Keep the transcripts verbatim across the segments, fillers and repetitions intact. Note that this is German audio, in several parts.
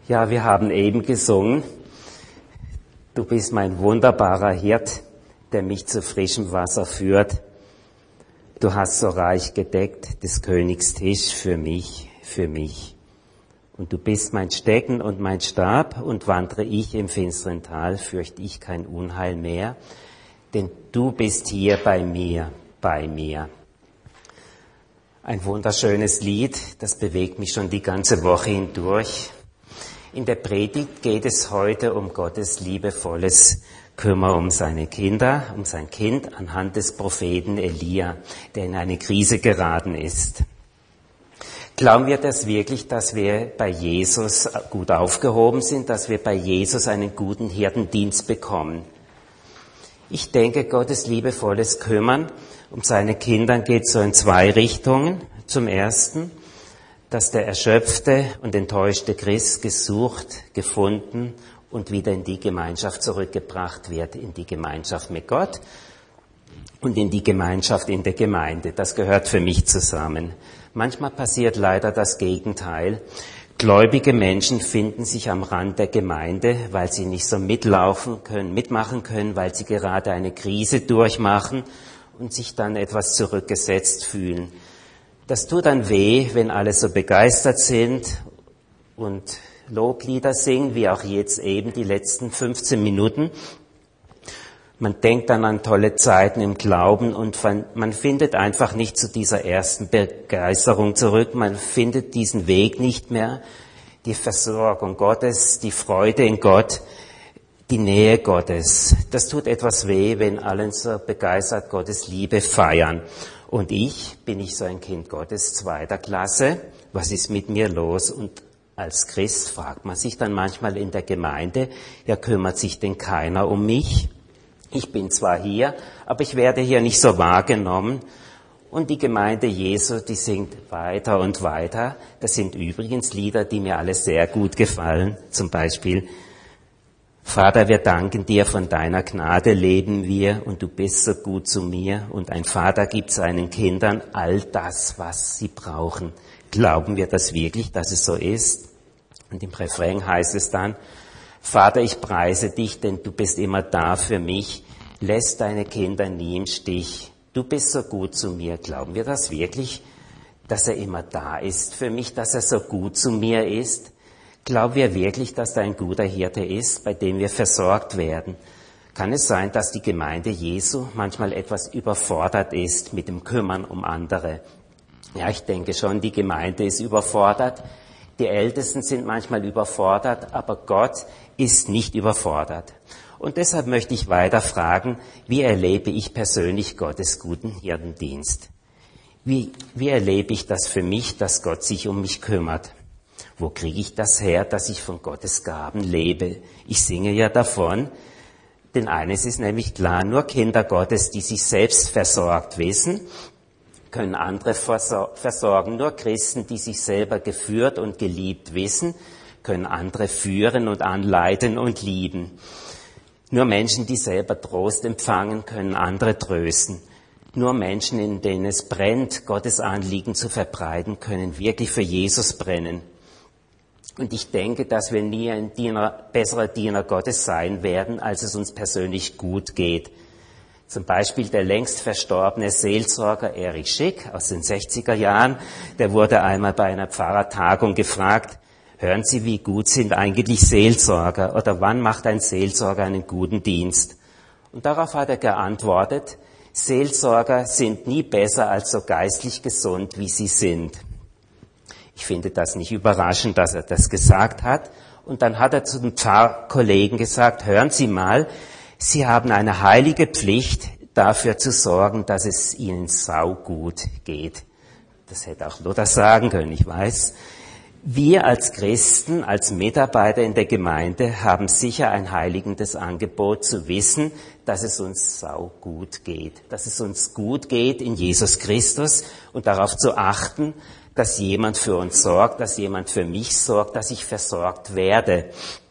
Ja, wir haben eben gesungen, du bist mein wunderbarer Hirt, der mich zu frischem Wasser führt. Du hast so reich gedeckt des Königs Tisch für mich, für mich. Und du bist mein Stecken und mein Stab, und wandre ich im finsteren Tal, fürchte ich kein Unheil mehr, denn du bist hier bei mir, bei mir. Ein wunderschönes Lied, das bewegt mich schon die ganze Woche hindurch. In der Predigt geht es heute um Gottes liebevolles Kümmern um seine Kinder, um sein Kind anhand des Propheten Elia, der in eine Krise geraten ist. Glauben wir das wirklich, dass wir bei Jesus gut aufgehoben sind, dass wir bei Jesus einen guten Hirtendienst bekommen? Ich denke, Gottes liebevolles Kümmern um seine Kinder geht so in zwei Richtungen. Zum ersten, dass der erschöpfte und enttäuschte Christ gesucht, gefunden und wieder in die Gemeinschaft zurückgebracht wird, in die Gemeinschaft mit Gott und in die Gemeinschaft in der Gemeinde. Das gehört für mich zusammen. Manchmal passiert leider das Gegenteil. Gläubige Menschen finden sich am Rand der Gemeinde, weil sie nicht so mitlaufen können, mitmachen können, weil sie gerade eine Krise durchmachen und sich dann etwas zurückgesetzt fühlen. Das tut dann weh, wenn alle so begeistert sind und Loblieder singen, wie auch jetzt eben die letzten fünfzehn Minuten. Man denkt dann an tolle Zeiten im Glauben und man findet einfach nicht zu dieser ersten Begeisterung zurück. Man findet diesen Weg nicht mehr, die Versorgung Gottes, die Freude in Gott, die Nähe Gottes. Das tut etwas weh, wenn alle so begeistert Gottes Liebe feiern. Und ich, bin ich so ein Kind Gottes zweiter Klasse? Was ist mit mir los? Und als Christ fragt man sich dann manchmal in der Gemeinde, ja, kümmert sich denn keiner um mich? Ich bin zwar hier, aber ich werde hier nicht so wahrgenommen. Und die Gemeinde Jesu, die singt weiter und weiter. Das sind übrigens Lieder, die mir alle sehr gut gefallen. Zum Beispiel, Vater, wir danken dir, von deiner Gnade leben wir und du bist so gut zu mir. Und ein Vater gibt seinen Kindern all das, was sie brauchen. Glauben wir das wirklich, dass es so ist? Und im Refrain heißt es dann, Vater, ich preise dich, denn du bist immer da für mich. Lässt deine Kinder nie im Stich. Du bist so gut zu mir. Glauben wir das wirklich, dass er immer da ist für mich, dass er so gut zu mir ist? Glauben wir wirklich, dass da ein guter Hirte ist, bei dem wir versorgt werden? Kann es sein, dass die Gemeinde Jesu manchmal etwas überfordert ist mit dem Kümmern um andere? Ja, ich denke schon, die Gemeinde ist überfordert. Die Ältesten sind manchmal überfordert, aber Gott ist nicht überfordert. Und deshalb möchte ich weiter fragen, wie erlebe ich persönlich Gottes guten Hirtendienst? Wie, wie erlebe ich das für mich, dass Gott sich um mich kümmert? Wo kriege ich das her, dass ich von Gottes Gaben lebe? Ich singe ja davon, denn eines ist nämlich klar, nur Kinder Gottes, die sich selbst versorgt wissen, können andere versorgen. Nur Christen, die sich selber geführt und geliebt wissen, können andere führen und anleiten und lieben. Nur Menschen, die selber Trost empfangen, können andere trösten. Nur Menschen, in denen es brennt, Gottes Anliegen zu verbreiten, können wirklich für Jesus brennen. Und ich denke, dass wir nie ein Diener, besserer Diener Gottes sein werden, als es uns persönlich gut geht. Zum Beispiel der längst verstorbene Seelsorger Erich Schick aus den sechziger Jahren, der wurde einmal bei einer Pfarrertagung gefragt, hören Sie, wie gut sind eigentlich Seelsorger oder wann macht ein Seelsorger einen guten Dienst? Und darauf hat er geantwortet, Seelsorger sind nie besser als so geistlich gesund, wie sie sind. Ich finde das nicht überraschend, dass er das gesagt hat. Und dann hat er zu den Pfarrkollegen gesagt, hören Sie mal, Sie haben eine heilige Pflicht, dafür zu sorgen, dass es Ihnen saugut geht. Das hätte auch Luther sagen können, ich weiß. Wir als Christen, als Mitarbeiter in der Gemeinde haben sicher ein heiligendes Angebot zu wissen, dass es uns saugut geht. Dass es uns gut geht in Jesus Christus und darauf zu achten, dass jemand für uns sorgt, dass jemand für mich sorgt, dass ich versorgt werde.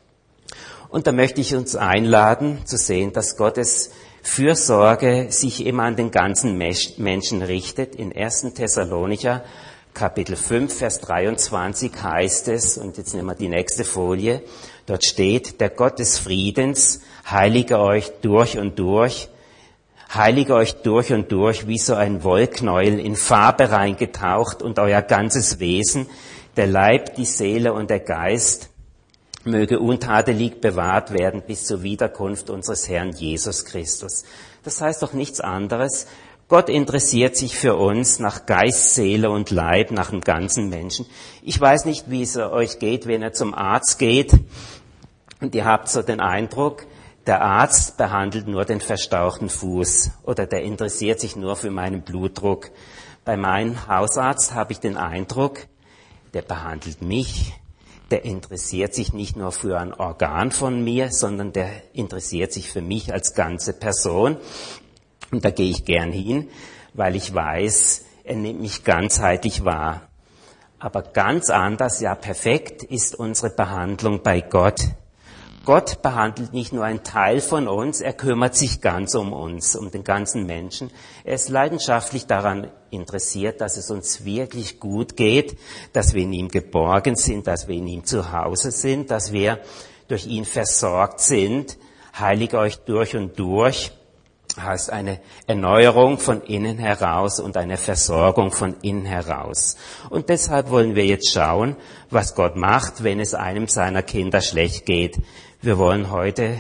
Und da möchte ich uns einladen, zu sehen, dass Gottes Fürsorge sich immer an den ganzen Menschen richtet. In ersten Thessalonicher Kapitel fünf, Vers dreiundzwanzig heißt es, und jetzt nehmen wir die nächste Folie, dort steht, der Gott des Friedens heilige euch durch und durch, heilige euch durch und durch, wie so ein Wollknäuel in Farbe reingetaucht und euer ganzes Wesen, der Leib, die Seele und der Geist, möge untadelig bewahrt werden bis zur Wiederkunft unseres Herrn Jesus Christus. Das heißt doch nichts anderes. Gott interessiert sich für uns nach Geist, Seele und Leib, nach dem ganzen Menschen. Ich weiß nicht, wie es euch geht, wenn ihr zum Arzt geht und ihr habt so den Eindruck, der Arzt behandelt nur den verstauchten Fuß oder der interessiert sich nur für meinen Blutdruck. Bei meinem Hausarzt habe ich den Eindruck, der behandelt mich, der interessiert sich nicht nur für ein Organ von mir, sondern der interessiert sich für mich als ganze Person. Und da gehe ich gern hin, weil ich weiß, er nimmt mich ganzheitlich wahr. Aber ganz anders, ja perfekt, ist unsere Behandlung bei Gott. Gott behandelt nicht nur einen Teil von uns, er kümmert sich ganz um uns, um den ganzen Menschen. Er ist leidenschaftlich daran interessiert, dass es uns wirklich gut geht, dass wir in ihm geborgen sind, dass wir in ihm zu Hause sind, dass wir durch ihn versorgt sind. Heilige euch durch und durch heißt eine Erneuerung von innen heraus und eine Versorgung von innen heraus. Und deshalb wollen wir jetzt schauen, was Gott macht, wenn es einem seiner Kinder schlecht geht. Wir wollen heute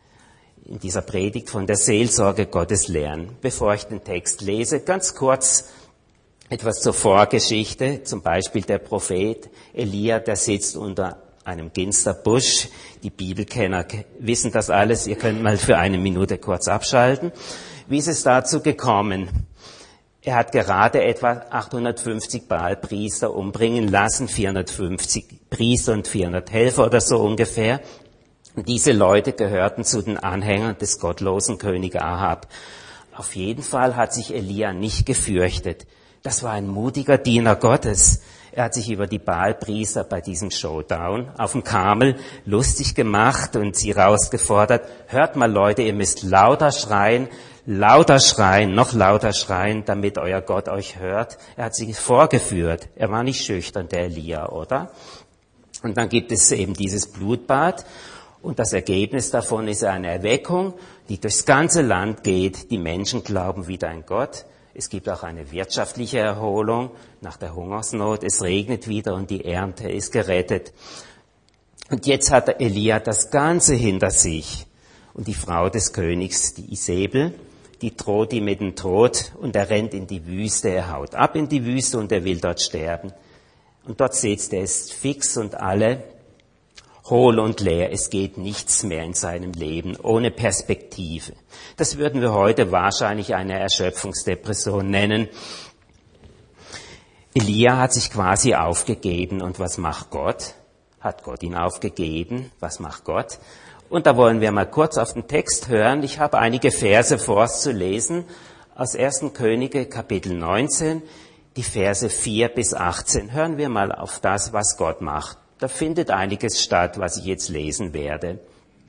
in dieser Predigt von der Seelsorge Gottes lernen. Bevor ich den Text lese, ganz kurz etwas zur Vorgeschichte. Zum Beispiel der Prophet Elia, der sitzt unter einem Ginsterbusch. Die Bibelkenner wissen das alles. Ihr könnt mal für eine Minute kurz abschalten. Wie ist es dazu gekommen? Er hat gerade etwa achthundertfünfzig Baalpriester umbringen lassen, vierhundertfünfzig Priester und vierhundert Helfer oder so ungefähr. Und diese Leute gehörten zu den Anhängern des gottlosen König Ahab. Auf jeden Fall hat sich Elia nicht gefürchtet. Das war ein mutiger Diener Gottes. Er hat sich über die Baalpriester bei diesem Showdown auf dem Karmel lustig gemacht und sie rausgefordert, hört mal Leute, ihr müsst lauter schreien, lauter schreien, noch lauter schreien, damit euer Gott euch hört. Er hat sich vorgeführt. Er war nicht schüchtern, der Elia, oder? Und dann gibt es eben dieses Blutbad. Und das Ergebnis davon ist eine Erweckung, die durchs ganze Land geht. Die Menschen glauben wieder an Gott. Es gibt auch eine wirtschaftliche Erholung nach der Hungersnot. Es regnet wieder und die Ernte ist gerettet. Und jetzt hat Elia das Ganze hinter sich. Und die Frau des Königs, die Isabel, die droht ihm mit dem Tod und er rennt in die Wüste. Er haut ab in die Wüste und er will dort sterben. Und dort sitzt er, ist fix und alle hohl und leer. Es geht nichts mehr in seinem Leben, ohne Perspektive. Das würden wir heute wahrscheinlich eine Erschöpfungsdepression nennen. Elia hat sich quasi aufgegeben. Und was macht Gott? Hat Gott ihn aufgegeben? Was macht Gott? Und da wollen wir mal kurz auf den Text hören. Ich habe einige Verse vorzulesen aus ersten Könige, Kapitel neunzehn, die Verse vier bis achtzehn. Hören wir mal auf das, was Gott macht. Da findet einiges statt, was ich jetzt lesen werde.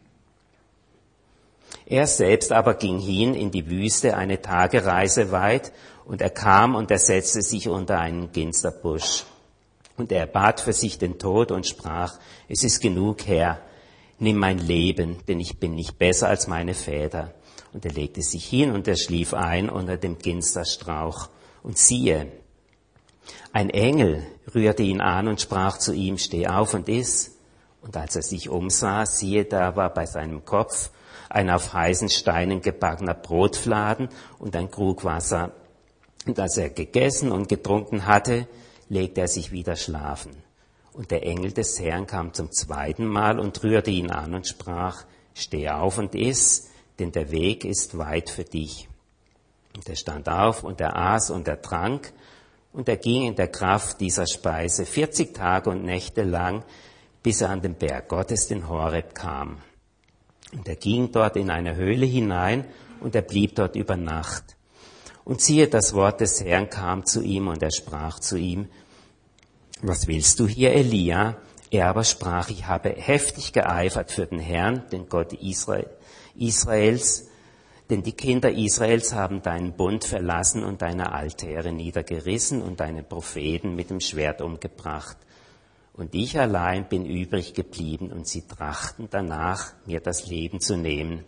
Er selbst aber ging hin in die Wüste eine Tagereise weit, und er kam und er setzte sich unter einen Ginsterbusch. Und er bat für sich den Tod und sprach, es ist genug, Herr, nimm mein Leben, denn ich bin nicht besser als meine Väter. Und er legte sich hin und er schlief ein unter dem Ginsterstrauch. Und siehe, ein Engel rührte ihn an und sprach zu ihm, steh auf und iss. Und als er sich umsah, siehe, da war bei seinem Kopf ein auf heißen Steinen gebackener Brotfladen und ein Krug Wasser. Und als er gegessen und getrunken hatte, legte er sich wieder schlafen. Und der Engel des Herrn kam zum zweiten Mal und rührte ihn an und sprach, steh auf und iss, denn der Weg ist weit für dich. Und er stand auf und er aß und er trank, und er ging in der Kraft dieser Speise vierzig Tage und Nächte lang, bis er an den Berg Gottes, den Horeb, kam. Und er ging dort in eine Höhle hinein, und er blieb dort über Nacht. Und siehe, das Wort des Herrn kam zu ihm, und er sprach zu ihm, was willst du hier, Elia? Er aber sprach, ich habe heftig geeifert für den Herrn, den Gott Israel, Israels, Denn die Kinder Israels haben deinen Bund verlassen und deine Altäre niedergerissen und deine Propheten mit dem Schwert umgebracht. Und ich allein bin übrig geblieben und sie trachten danach, mir das Leben zu nehmen.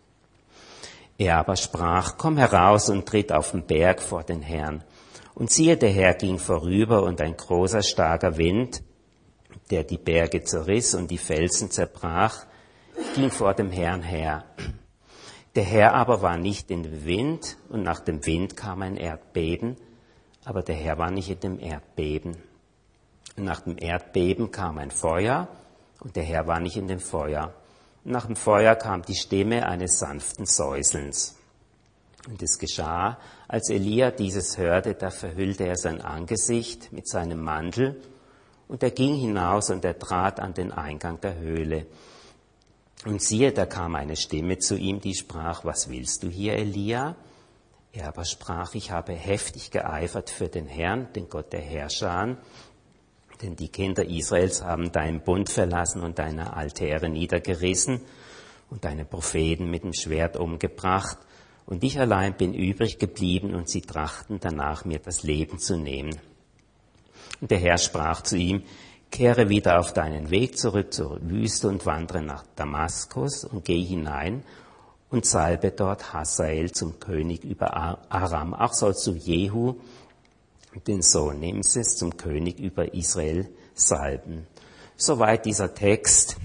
Er aber sprach, komm heraus und tritt auf den Berg vor den Herrn. Und siehe, der Herr ging vorüber und ein großer, starker Wind, der die Berge zerriss und die Felsen zerbrach, ging vor dem Herrn her. Der Herr aber war nicht in dem Wind, und nach dem Wind kam ein Erdbeben, aber der Herr war nicht in dem Erdbeben. Und nach dem Erdbeben kam ein Feuer, und der Herr war nicht in dem Feuer. Und nach dem Feuer kam die Stimme eines sanften Säuselns. Und es geschah, als Elia dieses hörte, da verhüllte er sein Angesicht mit seinem Mantel, und er ging hinaus und er trat an den Eingang der Höhle. Und siehe, da kam eine Stimme zu ihm, die sprach, was willst du hier, Elia? Er aber sprach, ich habe heftig geeifert für den Herrn, den Gott der Herrscher, denn die Kinder Israels haben deinen Bund verlassen und deine Altäre niedergerissen und deine Propheten mit dem Schwert umgebracht. Und ich allein bin übrig geblieben und sie trachten danach, mir das Leben zu nehmen. Und der Herr sprach zu ihm, kehre wieder auf deinen Weg zurück zur Wüste und wandere nach Damaskus und geh hinein und salbe dort Hazael zum König über Aram. Auch sollst du Jehu, den Sohn Nimses, zum König über Israel salben. Soweit dieser Text.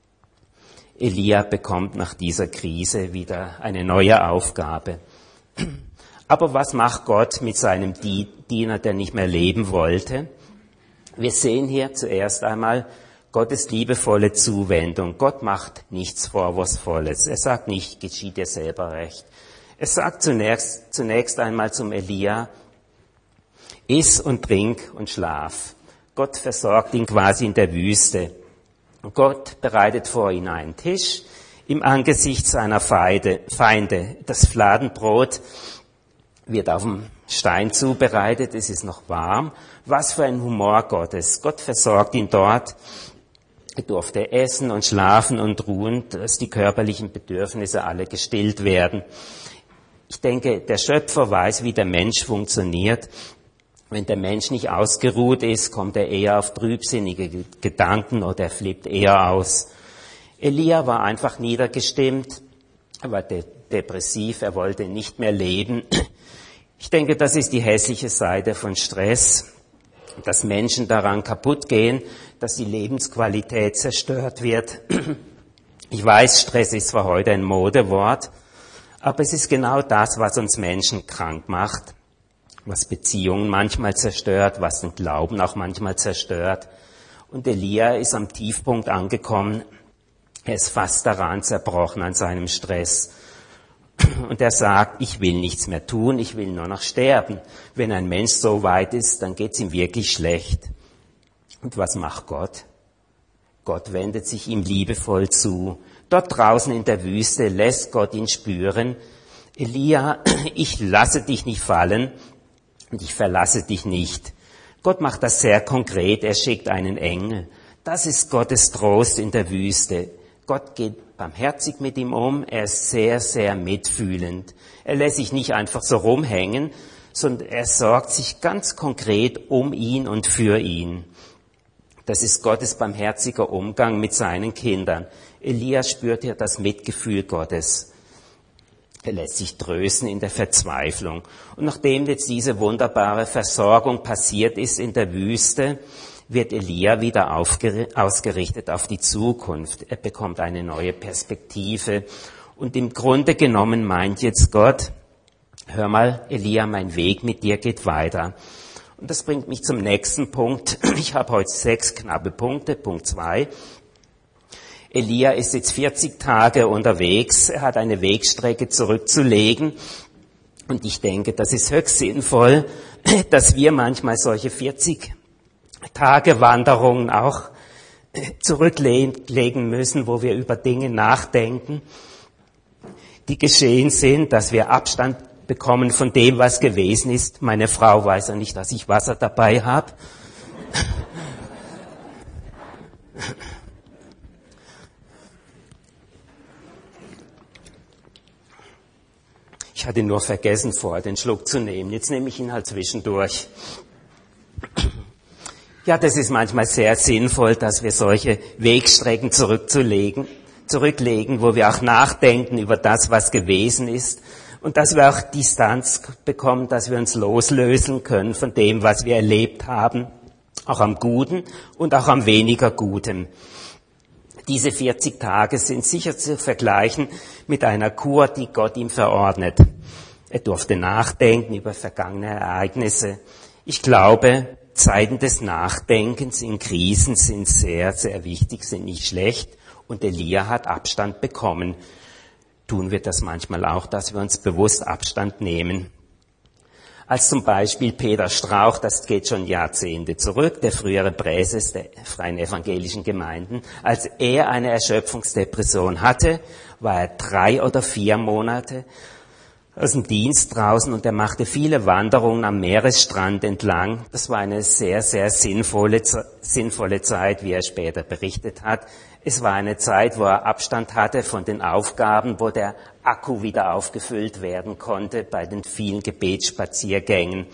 Elia bekommt nach dieser Krise wieder eine neue Aufgabe. Aber was macht Gott mit seinem Diener, der nicht mehr leben wollte? Wir sehen hier zuerst einmal Gottes liebevolle Zuwendung. Gott macht nichts Vorwurfsvolles. Er sagt nicht, geschieht dir selber recht. Er sagt zunächst, zunächst einmal zum Elia, iss und trink und schlaf. Gott versorgt ihn quasi in der Wüste. Gott bereitet vor ihn einen Tisch im Angesicht seiner Feinde. Das Fladenbrot wird auf dem Stein zubereitet, es ist noch warm. Was für ein Humor Gottes. Gott versorgt ihn dort. Er durfte essen und schlafen und ruhen, dass die körperlichen Bedürfnisse alle gestillt werden. Ich denke, der Schöpfer weiß, wie der Mensch funktioniert. Wenn der Mensch nicht ausgeruht ist, kommt er eher auf trübsinnige Gedanken oder er flippt eher aus. Elia war einfach niedergestimmt, er war de- depressiv, er wollte nicht mehr leben. Ich denke, das ist die hässliche Seite von Stress, dass Menschen daran kaputt gehen, dass die Lebensqualität zerstört wird. Ich weiß, Stress ist zwar heute ein Modewort, aber es ist genau das, was uns Menschen krank macht, was Beziehungen manchmal zerstört, was den Glauben auch manchmal zerstört. Und Elia ist am Tiefpunkt angekommen. Er ist fast daran zerbrochen an seinem Stress. Und er sagt, ich will nichts mehr tun, ich will nur noch sterben. Wenn ein Mensch so weit ist, dann geht's ihm wirklich schlecht. Und was macht Gott? Gott wendet sich ihm liebevoll zu. Dort draußen in der Wüste lässt Gott ihn spüren, Elia, ich lasse dich nicht fallen und ich verlasse dich nicht. Gott macht das sehr konkret, er schickt einen Engel. Das ist Gottes Trost in der Wüste. Gott geht barmherzig mit ihm um, er ist sehr, sehr mitfühlend. Er lässt sich nicht einfach so rumhängen, sondern er sorgt sich ganz konkret um ihn und für ihn. Das ist Gottes barmherziger Umgang mit seinen Kindern. Elia spürt ja das Mitgefühl Gottes. Er lässt sich trösten in der Verzweiflung. Und nachdem jetzt diese wunderbare Versorgung passiert ist in der Wüste, wird Elia wieder ausgerichtet auf die Zukunft. Er bekommt eine neue Perspektive. Und im Grunde genommen meint jetzt Gott, hör mal, Elia, mein Weg mit dir geht weiter. Und das bringt mich zum nächsten Punkt. Ich habe heute sechs knappe Punkte. Punkt zwei. Elia ist jetzt vierzig Tage unterwegs. Er hat eine Wegstrecke zurückzulegen. Und ich denke, das ist höchst sinnvoll, dass wir manchmal solche vierzig Tage Wanderungen auch zurücklegen müssen, wo wir über Dinge nachdenken, die geschehen sind, dass wir Abstand bekommen von dem, was gewesen ist. Meine Frau weiß ja nicht, dass ich Wasser dabei habe. Ich hatte nur vergessen, vorher den Schluck zu nehmen. Jetzt nehme ich ihn halt zwischendurch. Ja, das ist manchmal sehr sinnvoll, dass wir solche Wegstrecken zurückzulegen, zurücklegen, wo wir auch nachdenken über das, was gewesen ist und dass wir auch Distanz bekommen, dass wir uns loslösen können von dem, was wir erlebt haben, auch am Guten und auch am weniger Guten. Diese vierzig Tage sind sicher zu vergleichen mit einer Kur, die Gott ihm verordnet. Er durfte nachdenken über vergangene Ereignisse. Ich glaube, Zeiten des Nachdenkens in Krisen sind sehr, sehr wichtig, sind nicht schlecht. Und Elia hat Abstand bekommen. Tun wir das manchmal auch, dass wir uns bewusst Abstand nehmen. Als zum Beispiel Peter Strauch, das geht schon Jahrzehnte zurück, der frühere Präses der Freien Evangelischen Gemeinden, als er eine Erschöpfungsdepression hatte, war er drei oder vier Monate aus dem Dienst draußen und er machte viele Wanderungen am Meeresstrand entlang. Das war eine sehr, sehr sinnvolle, sinnvolle Zeit, wie er später berichtet hat. Es war eine Zeit, wo er Abstand hatte von den Aufgaben, wo der Akku wieder aufgefüllt werden konnte bei den vielen Gebetsspaziergängen.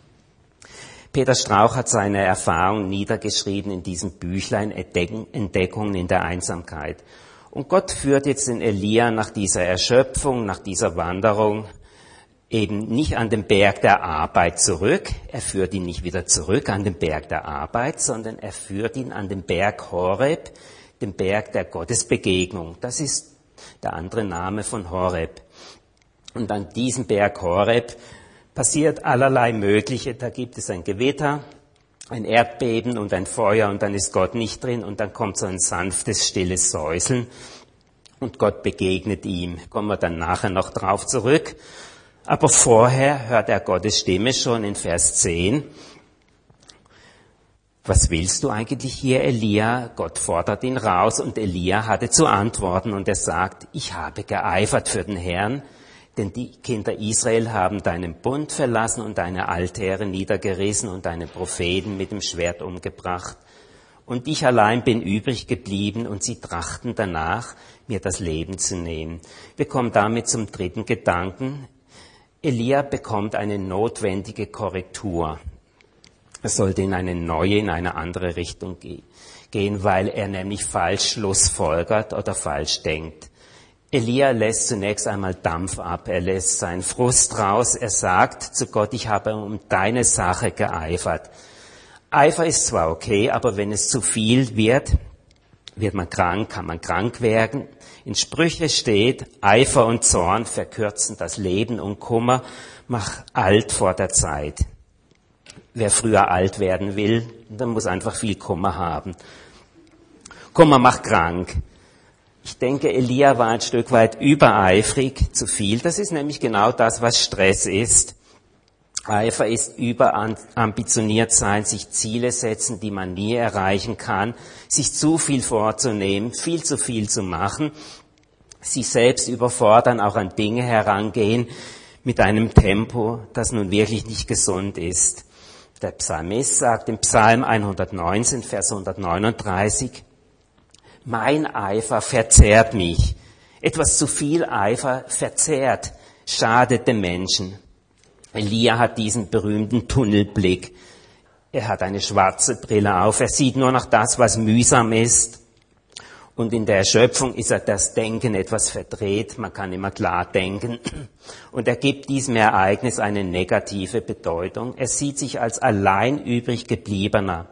Peter Strauch hat seine Erfahrungen niedergeschrieben in diesem Büchlein Entdeckungen in der Einsamkeit. Und Gott führt jetzt den Elia nach dieser Erschöpfung, nach dieser Wanderung eben nicht an den Berg der Arbeit zurück. Er führt ihn nicht wieder zurück an den Berg der Arbeit, sondern er führt ihn an den Berg Horeb, den Berg der Gottesbegegnung. Das ist der andere Name von Horeb. Und an diesem Berg Horeb passiert allerlei Mögliche. Da gibt es ein Gewitter, ein Erdbeben und ein Feuer und dann ist Gott nicht drin und dann kommt so ein sanftes, stilles Säuseln und Gott begegnet ihm. Kommen wir dann nachher noch drauf zurück. Aber vorher hört er Gottes Stimme schon in Vers zehn. Was willst du eigentlich hier, Elia? Gott fordert ihn raus und Elia hatte zu antworten und er sagt, ich habe geeifert für den Herrn, denn die Kinder Israel haben deinen Bund verlassen und deine Altäre niedergerissen und deine Propheten mit dem Schwert umgebracht. Und ich allein bin übrig geblieben und sie trachten danach, mir das Leben zu nehmen. Wir kommen damit zum dritten Gedanken. Elia bekommt eine notwendige Korrektur. Er sollte in eine neue, in eine andere Richtung gehen, weil er nämlich falsch schlussfolgert oder falsch denkt. Elia lässt zunächst einmal Dampf ab, er lässt seinen Frust raus, er sagt zu Gott, ich habe um deine Sache geeifert. Eifer ist zwar okay, aber wenn es zu viel wird, wird man krank, kann man krank werden. In Sprüche steht, Eifer und Zorn verkürzen das Leben und Kummer macht alt vor der Zeit. Wer früher alt werden will, der muss einfach viel Kummer haben. Kummer macht krank. Ich denke, Elia war ein Stück weit übereifrig, zu viel. Das ist nämlich genau das, was Stress ist. Eifer ist überambitioniert sein, sich Ziele setzen, die man nie erreichen kann, sich zu viel vorzunehmen, viel zu viel zu machen, sich selbst überfordern, auch an Dinge herangehen mit einem Tempo, das nun wirklich nicht gesund ist. Der Psalmist sagt im Psalm hundertneunzehn, Vers hundertneununddreißig, mein Eifer verzehrt mich. Etwas zu viel Eifer verzehrt, schadet dem Menschen. Elia hat diesen berühmten Tunnelblick. Er hat eine schwarze Brille auf. Er sieht nur noch das, was mühsam ist. Und in der Erschöpfung ist er das Denken etwas verdreht. Man kann immer klar denken. Und er gibt diesem Ereignis eine negative Bedeutung. Er sieht sich als allein übrig gebliebener.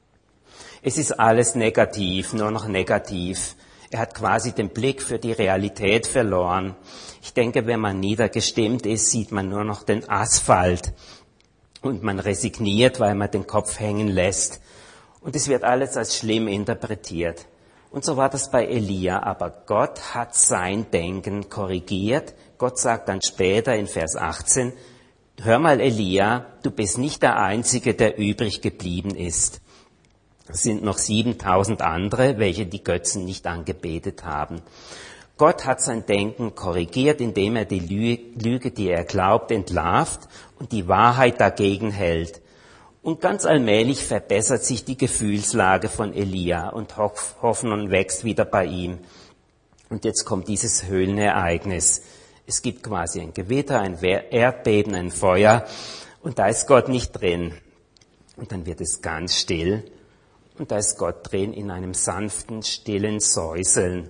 Es ist alles negativ, nur noch negativ. Er hat quasi den Blick für die Realität verloren. Ich denke, wenn man niedergestimmt ist, sieht man nur noch den Asphalt. Und man resigniert, weil man den Kopf hängen lässt. Und es wird alles als schlimm interpretiert. Und so war das bei Elia. Aber Gott hat sein Denken korrigiert. Gott sagt dann später in Vers achtzehn, hör mal Elia, du bist nicht der Einzige, der übrig geblieben ist. Es sind noch siebentausend andere, welche die Götzen nicht angebetet haben. Gott hat sein Denken korrigiert, indem er die Lüge, die er glaubt, entlarvt und die Wahrheit dagegen hält. Und ganz allmählich verbessert sich die Gefühlslage von Elia und Hoffnung wächst wieder bei ihm. Und jetzt kommt dieses Höhlenereignis. Es gibt quasi ein Gewitter, ein Erdbeben, ein Feuer und da ist Gott nicht drin. Und dann wird es ganz still und da ist Gott drin in einem sanften, stillen Säuseln.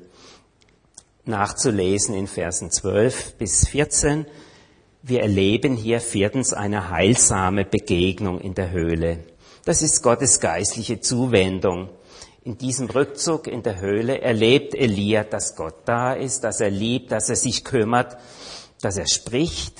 Nachzulesen in Versen zwölf bis vierzehn. Wir erleben hier viertens eine heilsame Begegnung in der Höhle. Das ist Gottes geistliche Zuwendung. In diesem Rückzug in der Höhle erlebt Elia, dass Gott da ist, dass er liebt, dass er sich kümmert, dass er spricht.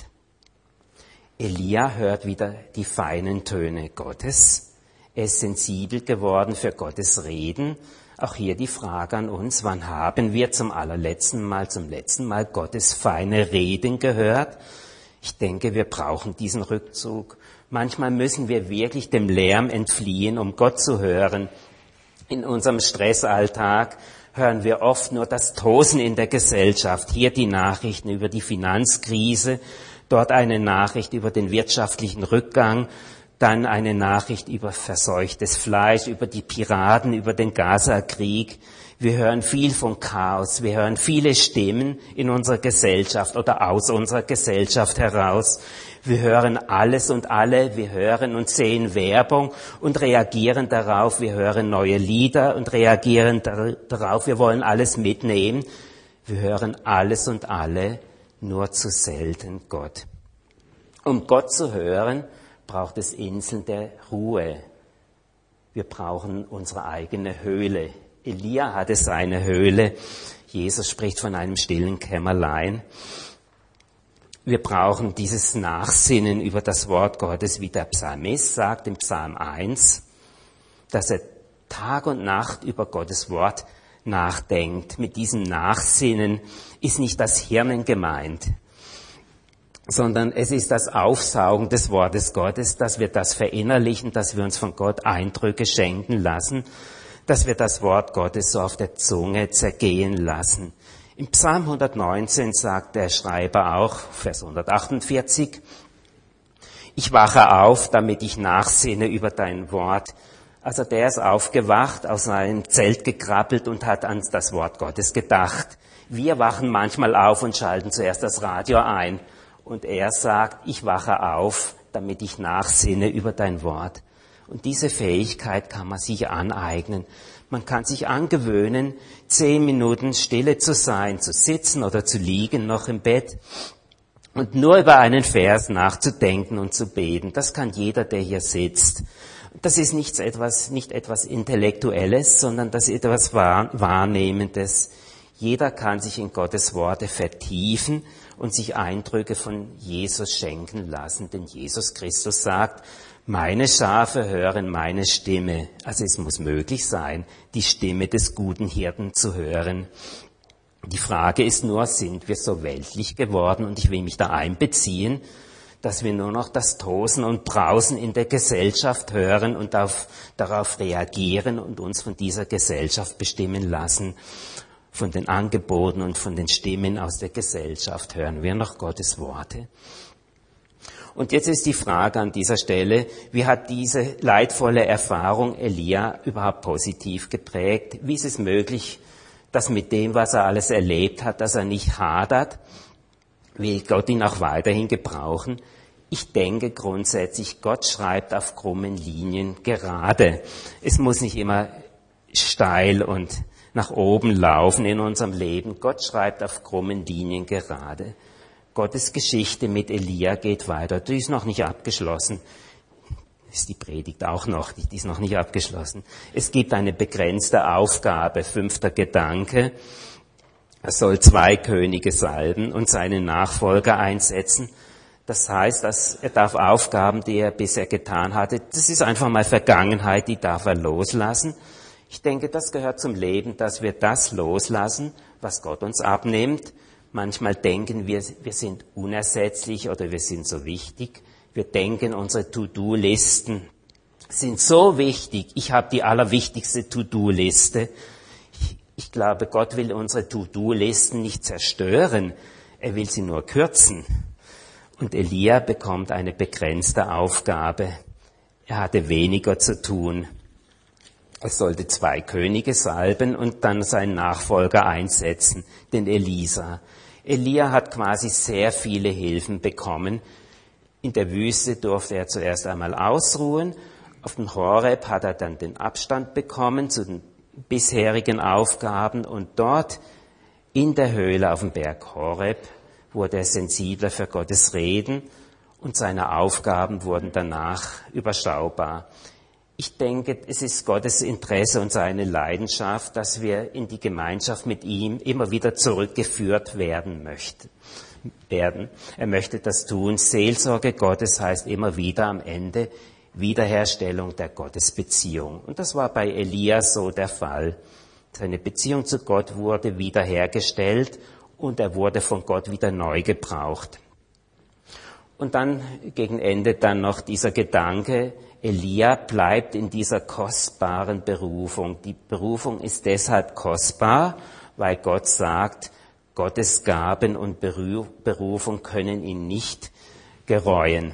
Elia hört wieder die feinen Töne Gottes. Er ist sensibel geworden für Gottes Reden. Auch hier die Frage an uns, wann haben wir zum allerletzten Mal, zum letzten Mal Gottes feine Reden gehört? Ich denke, wir brauchen diesen Rückzug. Manchmal müssen wir wirklich dem Lärm entfliehen, um Gott zu hören. In unserem Stressalltag hören wir oft nur das Tosen in der Gesellschaft. Hier die Nachrichten über die Finanzkrise, dort eine Nachricht über den wirtschaftlichen Rückgang, dann eine Nachricht über verseuchtes Fleisch, über die Piraten, über den Gaza-Krieg. Wir hören viel von Chaos, wir hören viele Stimmen in unserer Gesellschaft oder aus unserer Gesellschaft heraus. Wir hören alles und alle, wir hören und sehen Werbung und reagieren darauf. Wir hören neue Lieder und reagieren darauf. Wir wollen alles mitnehmen. Wir hören alles und alle, nur zu selten Gott. Um Gott zu hören, braucht es Inseln der Ruhe. Wir brauchen unsere eigene Höhle. Elia hatte seine Höhle. Jesus spricht von einem stillen Kämmerlein. Wir brauchen dieses Nachsinnen über das Wort Gottes, wie der Psalmist sagt im Psalm eins, dass er Tag und Nacht über Gottes Wort nachdenkt. Mit diesem Nachsinnen ist nicht das Hirnen gemeint, sondern es ist das Aufsaugen des Wortes Gottes, dass wir das verinnerlichen, dass wir uns von Gott Eindrücke schenken lassen, dass wir das Wort Gottes so auf der Zunge zergehen lassen. Im Psalm hundertneunzehn sagt der Schreiber auch, Vers hundertachtundvierzig, ich wache auf, damit ich nachsinne über dein Wort. Also der ist aufgewacht, aus seinem Zelt gekrabbelt und hat an das Wort Gottes gedacht. Wir wachen manchmal auf und schalten zuerst das Radio ein. Und er sagt, ich wache auf, damit ich nachsinne über dein Wort. Und diese Fähigkeit kann man sich aneignen. Man kann sich angewöhnen, zehn Minuten Stille zu sein, zu sitzen oder zu liegen noch im Bett und nur über einen Vers nachzudenken und zu beten. Das kann jeder, der hier sitzt. Das ist nichts etwas, nicht etwas Intellektuelles, sondern das ist etwas Wahrnehmendes. Jeder kann sich in Gottes Worte vertiefen und sich Eindrücke von Jesus schenken lassen. Denn Jesus Christus sagt, meine Schafe hören meine Stimme. Also es muss möglich sein, die Stimme des guten Hirten zu hören. Die Frage ist nur, sind wir so weltlich geworden? Und ich will mich da einbeziehen, dass wir nur noch das Tosen und Brausen in der Gesellschaft hören und auf, darauf reagieren und uns von dieser Gesellschaft bestimmen lassen. Von den Angeboten und von den Stimmen aus der Gesellschaft hören wir noch Gottes Worte. Und jetzt ist die Frage an dieser Stelle, wie hat diese leidvolle Erfahrung Elia überhaupt positiv geprägt? Wie ist es möglich, dass mit dem, was er alles erlebt hat, dass er nicht hadert? Will Gott ihn auch weiterhin gebrauchen? Ich denke grundsätzlich, Gott schreibt auf krummen Linien gerade. Es muss nicht immer steil und nach oben laufen in unserem Leben. Gott schreibt auf krummen Linien gerade. Gottes Geschichte mit Elia geht weiter. Die ist noch nicht abgeschlossen. Ist die Predigt auch noch, die ist noch nicht abgeschlossen. Es gibt eine begrenzte Aufgabe, fünfter Gedanke. Er soll zwei Könige salben und seinen Nachfolger einsetzen. Das heißt, dass er darf Aufgaben, die er bisher getan hatte, das ist einfach mal Vergangenheit, die darf er loslassen. Ich denke, das gehört zum Leben, dass wir das loslassen, was Gott uns abnimmt. Manchmal denken wir, wir sind unersetzlich oder wir sind so wichtig. Wir denken, unsere To-Do-Listen sind so wichtig. Ich habe die allerwichtigste To-Do-Liste. Ich, ich glaube, Gott will unsere To-Do-Listen nicht zerstören. Er will sie nur kürzen. Und Elia bekommt eine begrenzte Aufgabe. Er hatte weniger zu tun. Er sollte zwei Könige salben und dann seinen Nachfolger einsetzen, den Elisa. Elia hat quasi sehr viele Hilfen bekommen. In der Wüste durfte er zuerst einmal ausruhen. Auf dem Horeb hat er dann den Abstand bekommen zu den bisherigen Aufgaben. Und dort in der Höhle auf dem Berg Horeb wurde er sensibler für Gottes Reden und seine Aufgaben wurden danach überschaubar. Ich denke, es ist Gottes Interesse und seine Leidenschaft, dass wir in die Gemeinschaft mit ihm immer wieder zurückgeführt werden möchten. Werden. Er möchte das tun. Seelsorge Gottes heißt immer wieder am Ende Wiederherstellung der Gottesbeziehung. Und das war bei Elia so der Fall. Seine Beziehung zu Gott wurde wiederhergestellt und er wurde von Gott wieder neu gebraucht. Und dann gegen Ende dann noch dieser Gedanke, Elia bleibt in dieser kostbaren Berufung. Die Berufung ist deshalb kostbar, weil Gott sagt, Gottes Gaben und Berufung können ihn nicht gereuen.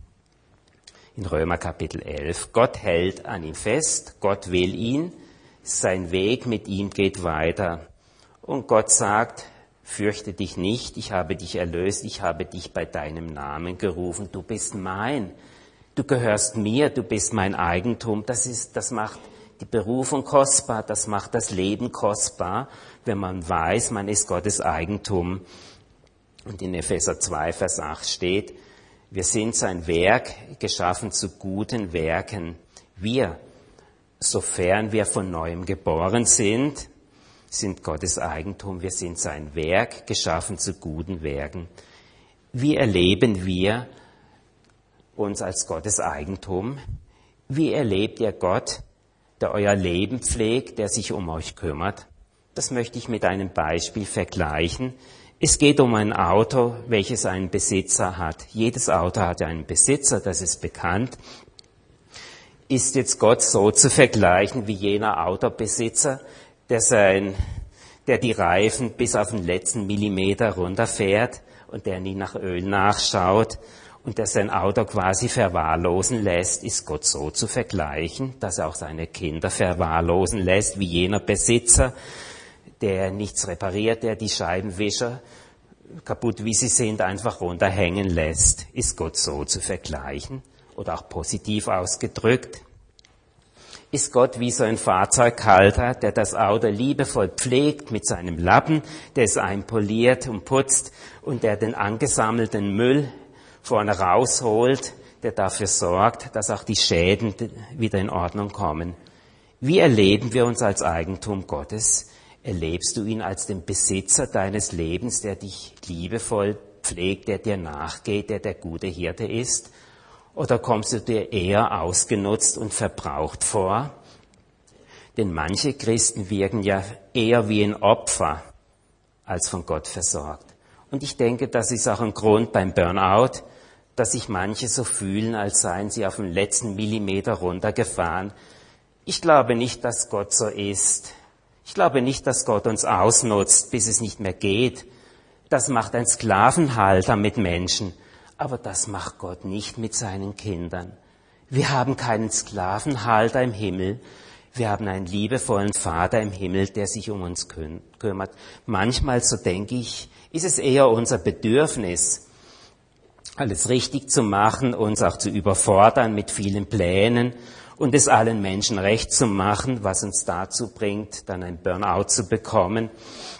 In Römer Kapitel elf. Gott hält an ihm fest, Gott will ihn, sein Weg mit ihm geht weiter. Und Gott sagt, fürchte dich nicht, ich habe dich erlöst, ich habe dich bei deinem Namen gerufen, du bist mein, du gehörst mir, du bist mein Eigentum. Das ist, das macht die Berufung kostbar, das macht das Leben kostbar, wenn man weiß, man ist Gottes Eigentum. Und in Epheser zwei, Vers acht steht, wir sind sein Werk, geschaffen zu guten Werken. Wir, sofern wir von Neuem geboren sind, sind Gottes Eigentum, wir sind sein Werk, geschaffen zu guten Werken. Wie erleben wir uns als Gottes Eigentum? Wie erlebt ihr Gott, der euer Leben pflegt, der sich um euch kümmert? Das möchte ich mit einem Beispiel vergleichen. Es geht um ein Auto, welches einen Besitzer hat. Jedes Auto hat einen Besitzer, das ist bekannt. Ist jetzt Gott so zu vergleichen wie jener Autobesitzer, der sein, der die Reifen bis auf den letzten Millimeter runterfährt und der nie nach Öl nachschaut und der sein Auto quasi verwahrlosen lässt? Ist Gott so zu vergleichen, dass er auch seine Kinder verwahrlosen lässt wie jener Besitzer, der nichts repariert, der die Scheibenwischer, kaputt wie sie sind, einfach runterhängen lässt? Ist Gott so zu vergleichen? Oder auch positiv ausgedrückt, ist Gott wie so ein Fahrzeughalter, der das Auto liebevoll pflegt mit seinem Lappen, der es einpoliert und putzt und der den angesammelten Müll vorne rausholt, der dafür sorgt, dass auch die Schäden wieder in Ordnung kommen. Wie erleben wir uns als Eigentum Gottes? Erlebst du ihn als den Besitzer deines Lebens, der dich liebevoll pflegt, der dir nachgeht, der der gute Hirte ist? Oder kommst du dir eher ausgenutzt und verbraucht vor? Denn manche Christen wirken ja eher wie ein Opfer als von Gott versorgt. Und ich denke, das ist auch ein Grund beim Burnout, dass sich manche so fühlen, als seien sie auf den letzten Millimeter runtergefahren. Ich glaube nicht, dass Gott so ist. Ich glaube nicht, dass Gott uns ausnutzt, bis es nicht mehr geht. Das macht ein Sklavenhalter mit Menschen. Aber das macht Gott nicht mit seinen Kindern. Wir haben keinen Sklavenhalter im Himmel. Wir haben einen liebevollen Vater im Himmel, der sich um uns kümmert. Manchmal, so denke ich, ist es eher unser Bedürfnis, alles richtig zu machen, uns auch zu überfordern mit vielen Plänen und es allen Menschen recht zu machen, was uns dazu bringt, dann ein Burnout zu bekommen.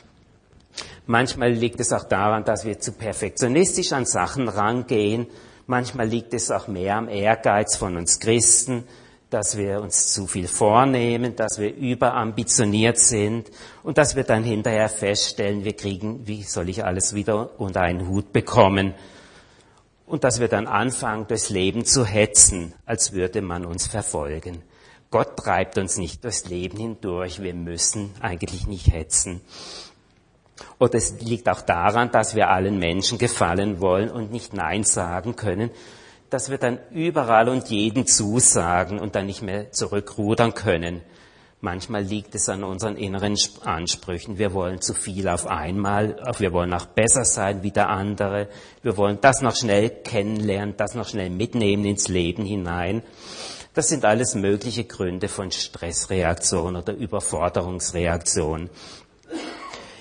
Manchmal liegt es auch daran, dass wir zu perfektionistisch an Sachen rangehen. Manchmal liegt es auch mehr am Ehrgeiz von uns Christen, dass wir uns zu viel vornehmen, dass wir überambitioniert sind und dass wir dann hinterher feststellen, wir kriegen, wie soll ich alles wieder unter einen Hut bekommen? Und dass wir dann anfangen, durchs Leben zu hetzen, als würde man uns verfolgen. Gott treibt uns nicht durchs Leben hindurch, wir müssen eigentlich nicht hetzen. Und es liegt auch daran, dass wir allen Menschen gefallen wollen und nicht Nein sagen können, dass wir dann überall und jeden zusagen und dann nicht mehr zurückrudern können. Manchmal liegt es an unseren inneren Ansprüchen. Wir wollen zu viel auf einmal, wir wollen auch besser sein wie der andere. Wir wollen das noch schnell kennenlernen, das noch schnell mitnehmen ins Leben hinein. Das sind alles mögliche Gründe von Stressreaktion oder Überforderungsreaktion.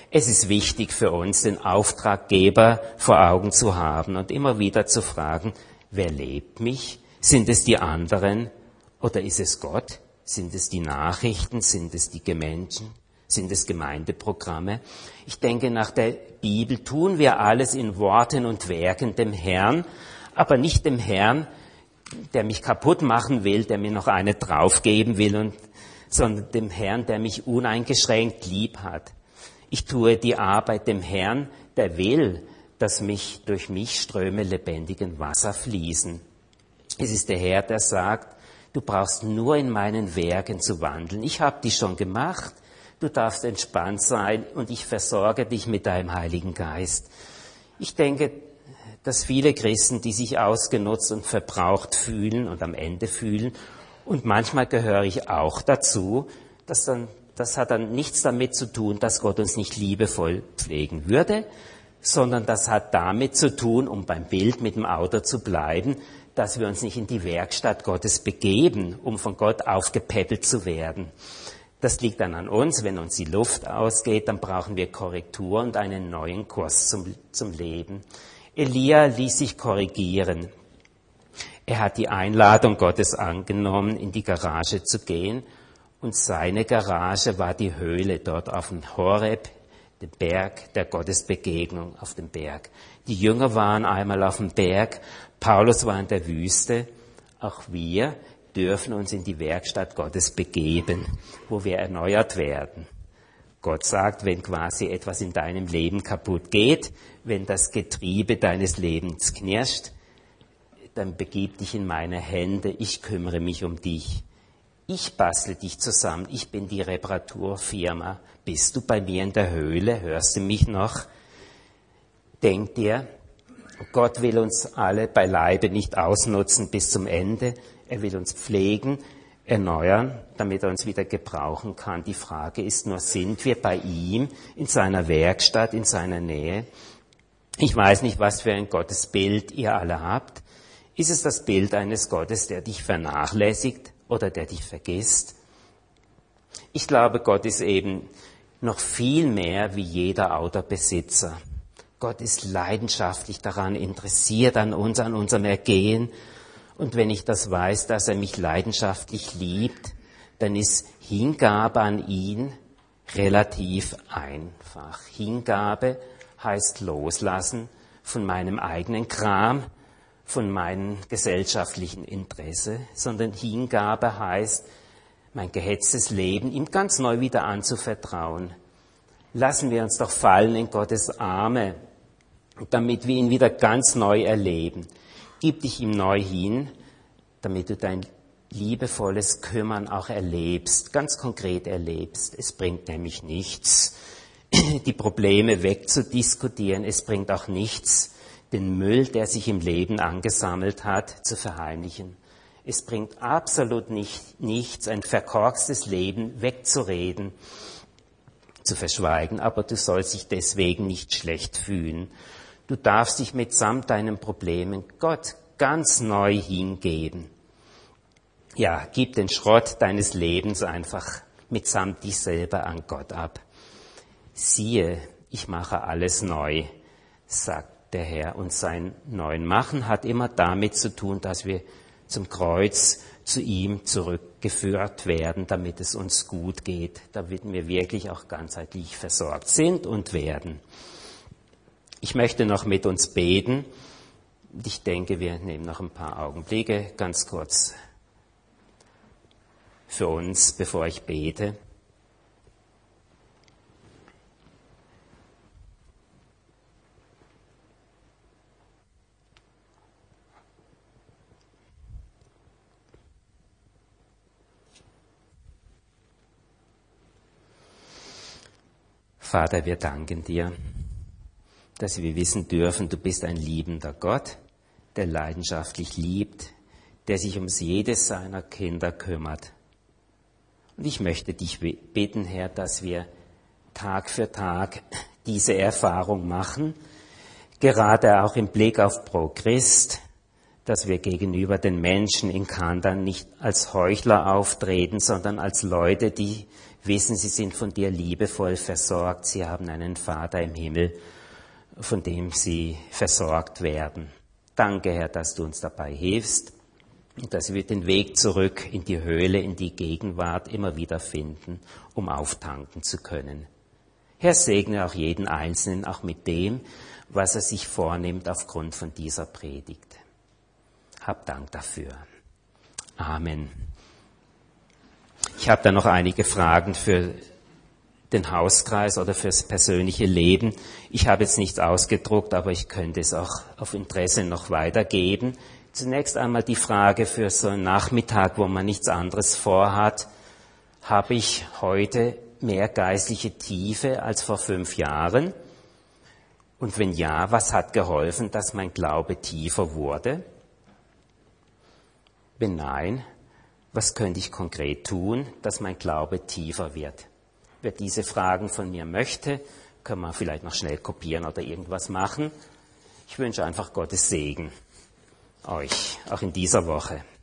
Es ist wichtig für uns, den Auftraggeber vor Augen zu haben und immer wieder zu fragen, wer lebt mich? Sind es die anderen oder ist es Gott? Sind es die Nachrichten? Sind es die Menschen? Sind es Gemeindeprogramme? Ich denke, nach der Bibel tun wir alles in Worten und Werken dem Herrn, aber nicht dem Herrn, der mich kaputt machen will, der mir noch eine draufgeben will, und, sondern dem Herrn, der mich uneingeschränkt lieb hat. Ich tue die Arbeit dem Herrn, der will, dass mich durch mich Ströme lebendigen Wasser fließen. Es ist der Herr, der sagt, du brauchst nur in meinen Werken zu wandeln. Ich habe die schon gemacht. Du darfst entspannt sein und ich versorge dich mit deinem Heiligen Geist. Ich denke, dass viele Christen, die sich ausgenutzt und verbraucht fühlen und am Ende fühlen, und manchmal gehöre ich auch dazu, dass dann, das hat dann nichts damit zu tun, dass Gott uns nicht liebevoll pflegen würde, sondern das hat damit zu tun, um beim Bild mit dem Auto zu bleiben, dass wir uns nicht in die Werkstatt Gottes begeben, um von Gott aufgepäppelt zu werden. Das liegt dann an uns. Wenn uns die Luft ausgeht, dann brauchen wir Korrektur und einen neuen Kurs zum, zum Leben. Elia ließ sich korrigieren. Er hat die Einladung Gottes angenommen, in die Garage zu gehen. Und seine Garage war die Höhle dort auf dem Horeb, dem Berg der Gottesbegegnung auf dem Berg. Die Jünger waren einmal auf dem Berg, Paulus war in der Wüste. Auch wir dürfen uns in die Werkstatt Gottes begeben, wo wir erneuert werden. Gott sagt, wenn quasi etwas in deinem Leben kaputt geht, wenn das Getriebe deines Lebens knirscht, dann begib dich in meine Hände, ich kümmere mich um dich. Ich bastel dich zusammen, ich bin die Reparaturfirma. Bist du bei mir in der Höhle? Hörst du mich noch? Denk dir, Gott will uns alle beileibe nicht ausnutzen bis zum Ende. Er will uns pflegen, erneuern, damit er uns wieder gebrauchen kann. Die Frage ist nur, sind wir bei ihm, in seiner Werkstatt, in seiner Nähe? Ich weiß nicht, was für ein Gottesbild ihr alle habt. Ist es das Bild eines Gottes, der dich vernachlässigt oder der dich vergisst? Ich glaube, Gott ist eben noch viel mehr wie jeder Autobesitzer. Gott ist leidenschaftlich daran interessiert, an uns, an unserem Ergehen. Und wenn ich das weiß, dass er mich leidenschaftlich liebt, dann ist Hingabe an ihn relativ einfach. Hingabe heißt loslassen von meinem eigenen Kram, von meinem gesellschaftlichen Interesse, sondern Hingabe heißt, mein gehetztes Leben ihm ganz neu wieder anzuvertrauen. Lassen wir uns doch fallen in Gottes Arme, damit wir ihn wieder ganz neu erleben. Gib dich ihm neu hin, damit du dein liebevolles Kümmern auch erlebst, ganz konkret erlebst. Es bringt nämlich nichts, die Probleme wegzudiskutieren. Es bringt auch nichts, den Müll, der sich im Leben angesammelt hat, zu verheimlichen. Es bringt absolut nicht, nichts, ein verkorkstes Leben wegzureden, zu verschweigen, aber du sollst dich deswegen nicht schlecht fühlen. Du darfst dich mitsamt deinen Problemen Gott ganz neu hingeben. Ja, gib den Schrott deines Lebens einfach mitsamt dich selber an Gott ab. Siehe, ich mache alles neu, sagt der Herr. Und sein neuen Machen hat immer damit zu tun, dass wir zum Kreuz zu ihm zurückgeführt werden, damit es uns gut geht, damit wir wirklich auch ganzheitlich versorgt sind und werden. Ich möchte noch mit uns beten. Ich denke, wir nehmen noch ein paar Augenblicke ganz kurz für uns, bevor ich bete. Vater, wir danken dir, dass wir wissen dürfen, du bist ein liebender Gott, der leidenschaftlich liebt, der sich um jedes seiner Kinder kümmert. Und ich möchte dich bitten, Herr, dass wir Tag für Tag diese Erfahrung machen, gerade auch im Blick auf Pro Christ, dass wir gegenüber den Menschen in Kandan nicht als Heuchler auftreten, sondern als Leute, die wissen, sie sind von dir liebevoll versorgt, sie haben einen Vater im Himmel, von dem sie versorgt werden. Danke, Herr, dass du uns dabei hilfst und dass wir den Weg zurück in die Höhle, in die Gegenwart immer wieder finden, um auftanken zu können. Herr, segne auch jeden Einzelnen, auch mit dem, was er sich vornimmt aufgrund von dieser Predigt. Hab Dank dafür. Amen. Ich habe da noch einige Fragen für den Hauskreis oder fürs persönliche Leben. Ich habe jetzt nichts ausgedruckt, aber ich könnte es auch auf Interesse noch weitergeben. Zunächst einmal die Frage für so einen Nachmittag, wo man nichts anderes vorhat. Habe ich heute mehr geistliche Tiefe als vor fünf Jahren? Und wenn ja, was hat geholfen, dass mein Glaube tiefer wurde? Wenn nein, was könnte ich konkret tun, dass mein Glaube tiefer wird? Wer diese Fragen von mir möchte, kann man vielleicht noch schnell kopieren oder irgendwas machen. Ich wünsche einfach Gottes Segen euch, auch in dieser Woche.